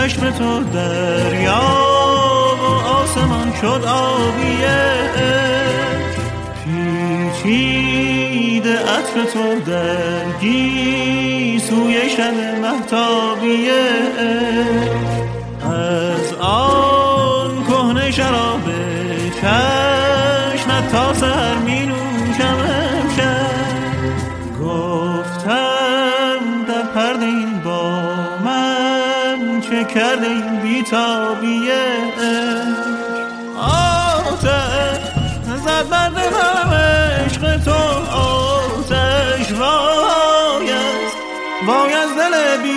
چشم تو دریا و آسمان شد آبیه، پیچیده عطر تو در گیسوی شب مهتابیه. از آن کهنه شراب چشمت تا سر می نوشم امشب، گفتم در پرده این با من چه کرده این بیتابیه. آتش زد بر دلم عشق تو، آتش وای از دل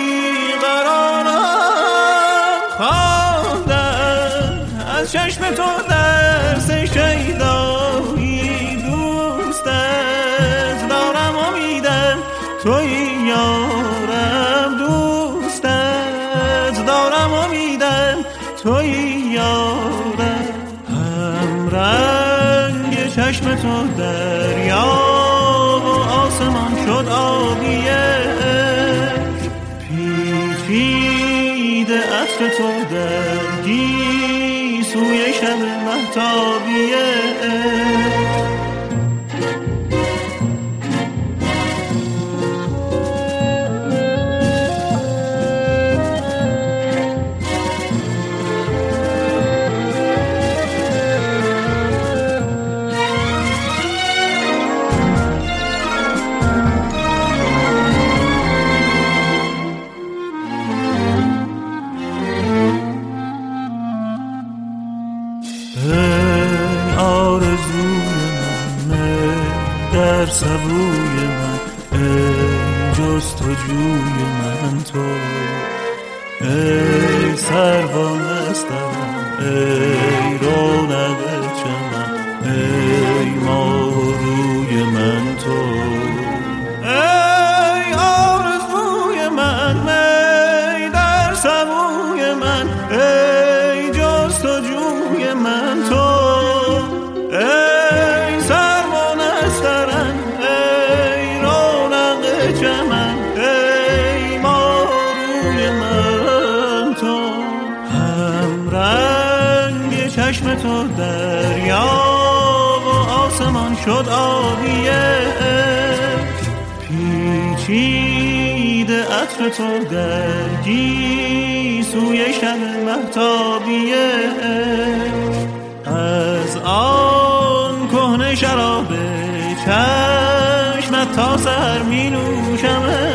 بیقرارم، خواندم از چشم تو درس شیدایی، دوستت دارم امیدم توی یارم، دوستت دارم امیدم توی یارم. هم رنگ چشم تو دریا و آسمان شد آبیه، پیچیده عطر تو در گیسوی شب مهتابیه. سبوی من ای جستجوی من تو، ای سروانستم ای رونق چمن، ای ماه روی من تو، ای آرزوی من می در سبوی من، ای جستجوی من تو، چشم تو دریا و آسمان شد آبیه، پیچیده عطر تو در گیسوی شب مهتابیه. از آن کهنه شراب چشمت تا سر می نوشم